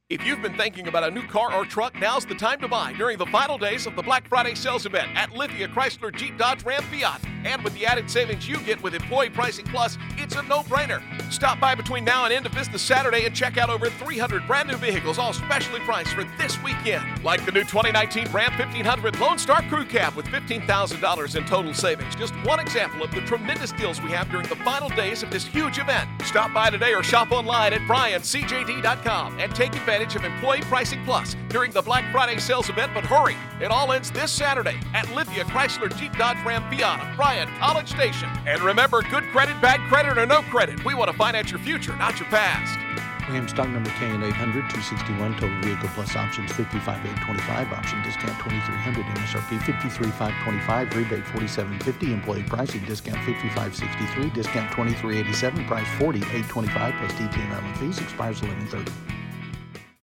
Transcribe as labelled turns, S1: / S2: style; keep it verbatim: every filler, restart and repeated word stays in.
S1: If you've been thinking about a new car or truck, now's the time to buy during the final days of the Black Friday sales event at Lithia Chrysler Jeep Dodge Ram Fiat. And with the added savings you get with Employee Pricing Plus, it's a no-brainer. Stop by between now and end of business Saturday and check out over three hundred brand new vehicles, all specially priced for this weekend. Like the new twenty nineteen Ram fifteen hundred Lone Star Crew Cab with fifteen thousand dollars in total savings. Just one example of the tremendous deals we have during the final days of this huge event. Stop by today or shop online at Bryan C J D dot com and take advantage of Employee Pricing Plus during the Black Friday sales event, but hurry! It all ends this Saturday at Lithia Chrysler Jeep Dodge Ram Fiat of Bryan College Station. And remember, good credit, bad credit, or no credit, we want to finance your future, not your past.
S2: Ram stock number K N eight hundred, two sixty-one, total vehicle plus options fifty-five eight twenty-five, option discount twenty-three hundred, M S R P fifty-three five twenty-five, rebate forty-seven fifty, employee pricing discount fifty-five sixty-three, discount twenty-three eighty-seven, price forty eight twenty-five plus D T and island fees, expires eleven thirty.